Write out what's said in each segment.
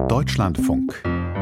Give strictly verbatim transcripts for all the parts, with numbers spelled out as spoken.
Deutschlandfunk.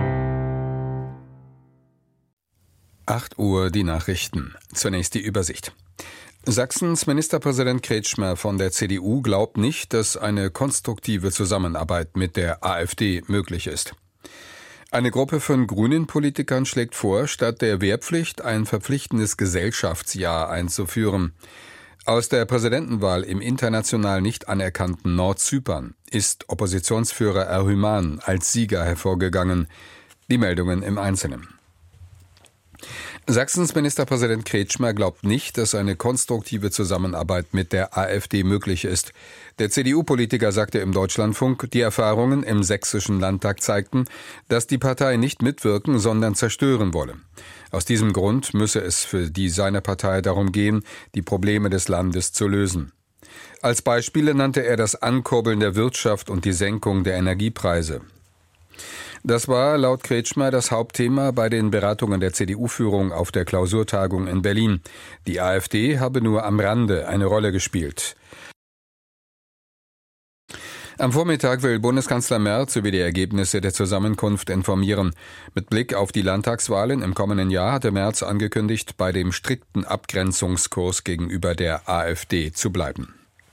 acht Uhr die Nachrichten. Zunächst die Übersicht. Sachsens Ministerpräsident Kretschmer von der C D U glaubt nicht, dass eine konstruktive Zusammenarbeit mit der AfD möglich ist. Eine Gruppe von Grünen-Politikern schlägt vor, statt der Wehrpflicht ein verpflichtendes Gesellschaftsjahr einzuführen. Aus der Präsidentenwahl im international nicht anerkannten Nordzypern ist Oppositionsführer Erhüman als Sieger hervorgegangen. Die Meldungen im Einzelnen. Sachsens Ministerpräsident Kretschmer glaubt nicht, dass eine konstruktive Zusammenarbeit mit der AfD möglich ist. Der C D U-Politiker sagte im Deutschlandfunk, die Erfahrungen im sächsischen Landtag zeigten, dass die Partei nicht mitwirken, sondern zerstören wolle. Aus diesem Grund müsse es für die seiner Partei darum gehen, die Probleme des Landes zu lösen. Als Beispiele nannte er das Ankurbeln der Wirtschaft und die Senkung der Energiepreise. Das war laut Kretschmer das Hauptthema bei den Beratungen der C D U-Führung auf der Klausurtagung in Berlin. Die AfD habe nur am Rande eine Rolle gespielt. Am Vormittag will Bundeskanzler Merz über die Ergebnisse der Zusammenkunft informieren. Mit Blick auf die Landtagswahlen im kommenden Jahr hatte Merz angekündigt, bei dem strikten Abgrenzungskurs gegenüber der AfD zu bleiben.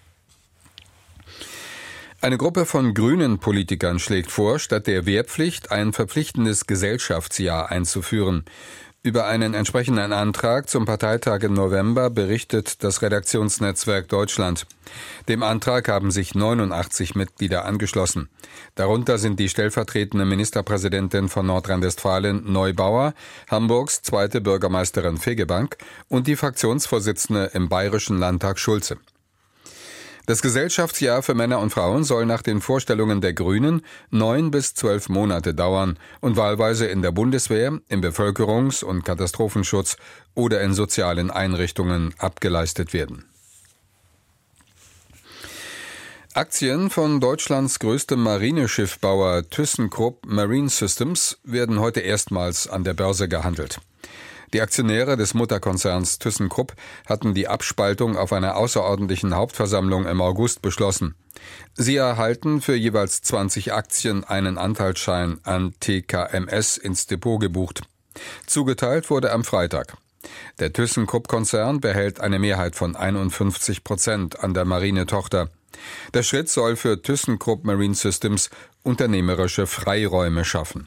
Eine Gruppe von Grünen-Politikern schlägt vor, statt der Wehrpflicht ein verpflichtendes Gesellschaftsjahr einzuführen. Über einen entsprechenden Antrag zum Parteitag im November berichtet das Redaktionsnetzwerk Deutschland. Dem Antrag haben sich neunundachtzig Mitglieder angeschlossen. Darunter sind die stellvertretende Ministerpräsidentin von Nordrhein-Westfalen Neubauer, Hamburgs zweite Bürgermeisterin Fegebank und die Fraktionsvorsitzende im Bayerischen Landtag Schulze. Das Gesellschaftsjahr für Männer und Frauen soll nach den Vorstellungen der Grünen neun bis zwölf Monate dauern und wahlweise in der Bundeswehr, im Bevölkerungs- und Katastrophenschutz oder in sozialen Einrichtungen abgeleistet werden. Aktien von Deutschlands größtem Marineschiffbauer ThyssenKrupp Marine Systems werden heute erstmals an der Börse gehandelt. Die Aktionäre des Mutterkonzerns ThyssenKrupp hatten die Abspaltung auf einer außerordentlichen Hauptversammlung im August beschlossen. Sie erhalten für jeweils zwanzig Aktien einen Anteilsschein an T K M S ins Depot gebucht. Zugeteilt wurde am Freitag. Der ThyssenKrupp-Konzern behält eine Mehrheit von einundfünfzig Prozent an der Marinetochter. Der Schritt soll für ThyssenKrupp Marine Systems unternehmerische Freiräume schaffen.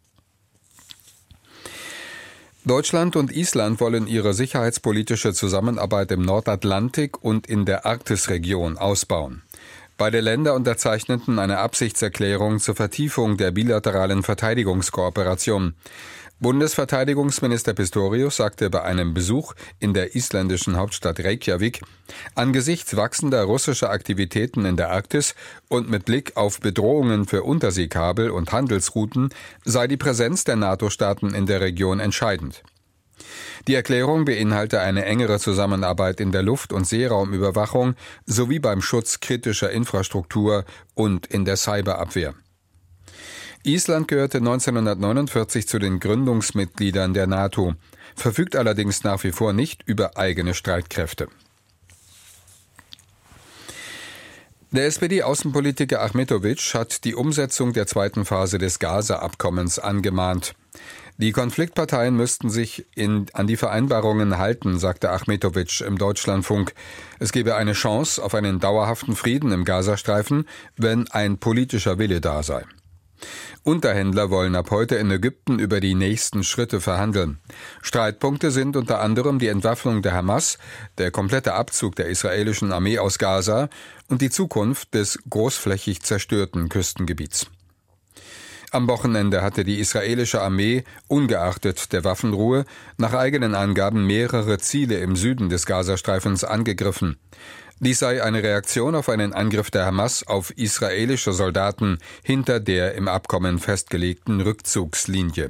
Deutschland und Island wollen ihre sicherheitspolitische Zusammenarbeit im Nordatlantik und in der Arktisregion ausbauen. Beide Länder unterzeichneten eine Absichtserklärung zur Vertiefung der bilateralen Verteidigungskooperation. Bundesverteidigungsminister Pistorius sagte bei einem Besuch in der isländischen Hauptstadt Reykjavik, angesichts wachsender russischer Aktivitäten in der Arktis und mit Blick auf Bedrohungen für Unterseekabel und Handelsrouten sei die Präsenz der NATO-Staaten in der Region entscheidend. Die Erklärung beinhalte eine engere Zusammenarbeit in der Luft- und Seeraumüberwachung sowie beim Schutz kritischer Infrastruktur und in der Cyberabwehr. Island gehörte neunzehnhundertneunundvierzig zu den Gründungsmitgliedern der NATO, verfügt allerdings nach wie vor nicht über eigene Streitkräfte. Der S P D-Außenpolitiker Achmetović hat die Umsetzung der zweiten Phase des Gaza-Abkommens angemahnt. Die Konfliktparteien müssten sich in, an die Vereinbarungen halten, sagte Achmetović im Deutschlandfunk. Es gebe eine Chance auf einen dauerhaften Frieden im Gazastreifen, wenn ein politischer Wille da sei. Unterhändler wollen ab heute in Ägypten über die nächsten Schritte verhandeln. Streitpunkte sind unter anderem die Entwaffnung der Hamas, der komplette Abzug der israelischen Armee aus Gaza und die Zukunft des großflächig zerstörten Küstengebiets. Am Wochenende hatte die israelische Armee, ungeachtet der Waffenruhe, nach eigenen Angaben mehrere Ziele im Süden des Gazastreifens angegriffen. Dies sei eine Reaktion auf einen Angriff der Hamas auf israelische Soldaten hinter der im Abkommen festgelegten Rückzugslinie.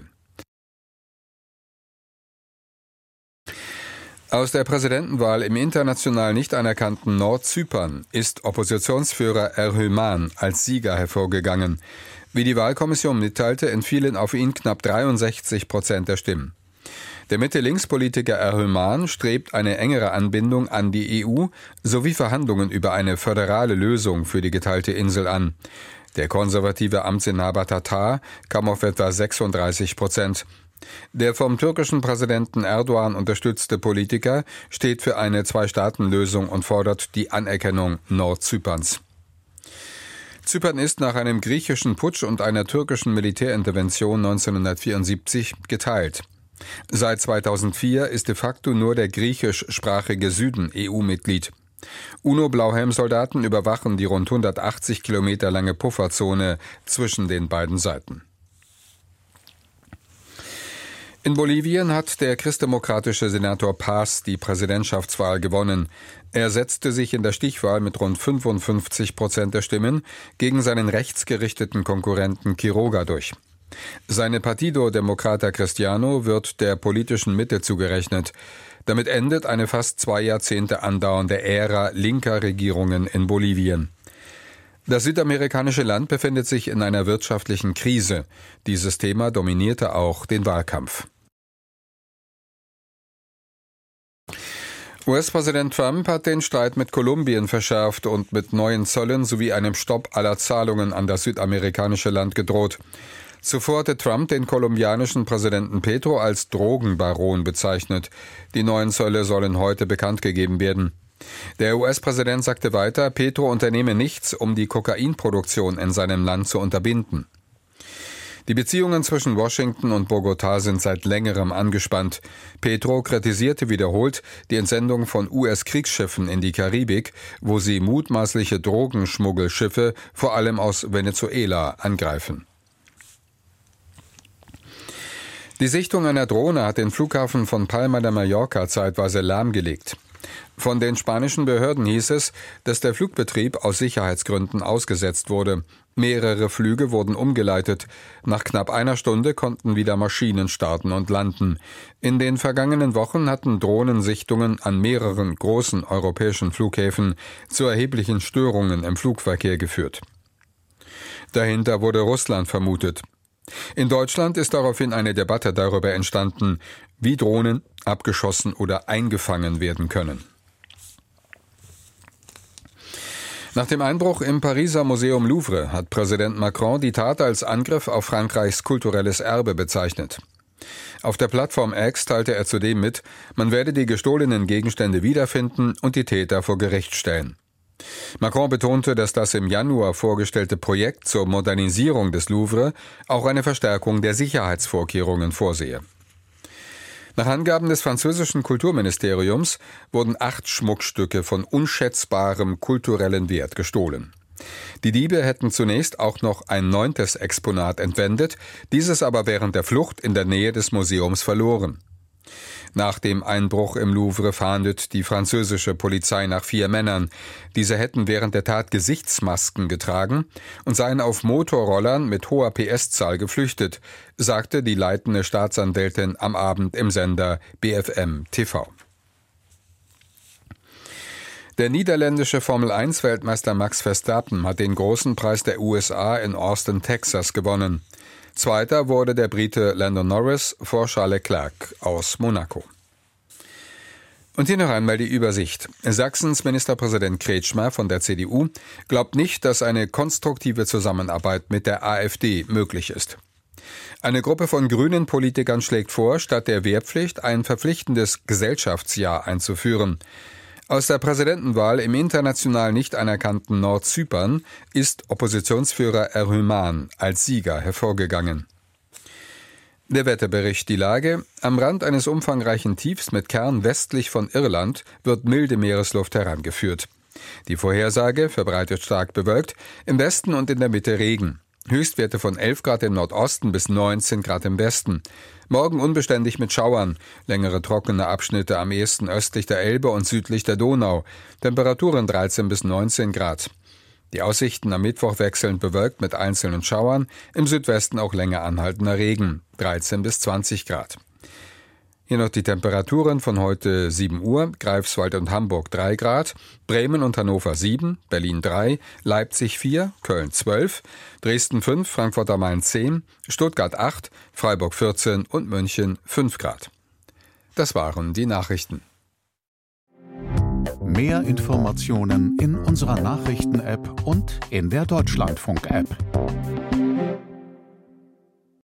Aus der Präsidentenwahl im international nicht anerkannten Nordzypern ist Oppositionsführer Erhüman als Sieger hervorgegangen. Wie die Wahlkommission mitteilte, entfielen auf ihn knapp dreiundsechzig Prozent der Stimmen. Der Mitte-Links-Politiker Erhüman strebt eine engere Anbindung an die E U sowie Verhandlungen über eine föderale Lösung für die geteilte Insel an. Der konservative Amtsinhaber Tatar kam auf etwa sechsunddreißig Prozent. Der vom türkischen Präsidenten Erdogan unterstützte Politiker steht für eine Zwei-Staaten-Lösung und fordert die Anerkennung Nordzyperns. Zypern ist nach einem griechischen Putsch und einer türkischen Militärintervention neunzehnhundertvierundsiebzig geteilt. Seit zweitausendvier ist de facto nur der griechischsprachige Süden E U-Mitglied. UNO-Blauhelm-Soldaten überwachen die rund hundertachtzig Kilometer lange Pufferzone zwischen den beiden Seiten. In Bolivien hat der christdemokratische Senator Paz die Präsidentschaftswahl gewonnen. Er setzte sich in der Stichwahl mit rund fünfundfünfzig Prozent der Stimmen gegen seinen rechtsgerichteten Konkurrenten Quiroga durch. Seine Partido Democrata Cristiano wird der politischen Mitte zugerechnet. Damit endet eine fast zwei Jahrzehnte andauernde Ära linker Regierungen in Bolivien. Das südamerikanische Land befindet sich in einer wirtschaftlichen Krise. Dieses Thema dominierte auch den Wahlkampf. U S-Präsident Trump hat den Streit mit Kolumbien verschärft und mit neuen Zöllen sowie einem Stopp aller Zahlungen an das südamerikanische Land gedroht. Zuvor hatte Trump den kolumbianischen Präsidenten Petro als Drogenbaron bezeichnet. Die neuen Zölle sollen heute bekannt gegeben werden. Der U S-Präsident sagte weiter, Petro unternehme nichts, um die Kokainproduktion in seinem Land zu unterbinden. Die Beziehungen zwischen Washington und Bogotá sind seit längerem angespannt. Petro kritisierte wiederholt die Entsendung von U S-Kriegsschiffen in die Karibik, wo sie mutmaßliche Drogenschmuggelschiffe vor allem aus Venezuela angreifen. Die Sichtung einer Drohne hat den Flughafen von Palma de Mallorca zeitweise lahmgelegt. Von den spanischen Behörden hieß es, dass der Flugbetrieb aus Sicherheitsgründen ausgesetzt wurde. Mehrere Flüge wurden umgeleitet. Nach knapp einer Stunde konnten wieder Maschinen starten und landen. In den vergangenen Wochen hatten Drohnensichtungen an mehreren großen europäischen Flughäfen zu erheblichen Störungen im Flugverkehr geführt. Dahinter wurde Russland vermutet. In Deutschland ist daraufhin eine Debatte darüber entstanden, wie Drohnen abgeschossen oder eingefangen werden können. Nach dem Einbruch im Pariser Museum Louvre hat Präsident Macron die Tat als Angriff auf Frankreichs kulturelles Erbe bezeichnet. Auf der Plattform X teilte er zudem mit, man werde die gestohlenen Gegenstände wiederfinden und die Täter vor Gericht stellen. Macron betonte, dass das im Januar vorgestellte Projekt zur Modernisierung des Louvre auch eine Verstärkung der Sicherheitsvorkehrungen vorsehe. Nach Angaben des französischen Kulturministeriums wurden acht Schmuckstücke von unschätzbarem kulturellen Wert gestohlen. Die Diebe hätten zunächst auch noch ein neuntes Exponat entwendet, dieses aber während der Flucht in der Nähe des Museums verloren. Nach dem Einbruch im Louvre fahndet die französische Polizei nach vier Männern. Diese hätten während der Tat Gesichtsmasken getragen und seien auf Motorrollern mit hoher P S-Zahl geflüchtet, sagte die leitende Staatsanwältin am Abend im Sender B F M T V. Der niederländische Formel eins Weltmeister Max Verstappen hat den großen Preis der U S A in Austin, Texas gewonnen. Zweiter wurde der Brite Lando Norris vor Charles Leclerc aus Monaco. Und hier noch einmal die Übersicht. Sachsens Ministerpräsident Kretschmer von der C D U glaubt nicht, dass eine konstruktive Zusammenarbeit mit der AfD möglich ist. Eine Gruppe von grünen Politikern schlägt vor, statt der Wehrpflicht ein verpflichtendes Gesellschaftsjahr einzuführen. Aus der Präsidentenwahl im international nicht anerkannten Nordzypern ist Oppositionsführer Erhüman als Sieger hervorgegangen. Der Wetterbericht: Die Lage: Am Rand eines umfangreichen Tiefs mit Kern westlich von Irland wird milde Meeresluft herangeführt. Die Vorhersage: verbreitet stark bewölkt, im Westen und in der Mitte Regen. Höchstwerte von elf Grad im Nordosten bis neunzehn Grad im Westen. Morgen unbeständig mit Schauern, längere trockene Abschnitte am ehesten östlich der Elbe und südlich der Donau. Temperaturen dreizehn bis neunzehn Grad. Die Aussichten am Mittwoch wechselnd bewölkt mit einzelnen Schauern, im Südwesten auch länger anhaltender Regen, dreizehn bis zwanzig Grad. Hier noch die Temperaturen von heute sieben Uhr, Greifswald und Hamburg drei Grad, Bremen und Hannover sieben, Berlin drei, Leipzig vier, Köln zwölf, Dresden fünf, Frankfurt am Main zehn, Stuttgart acht, Freiburg vierzehn und München fünf Grad. Das waren die Nachrichten. Mehr Informationen in unserer Nachrichten-App und in der Deutschlandfunk-App.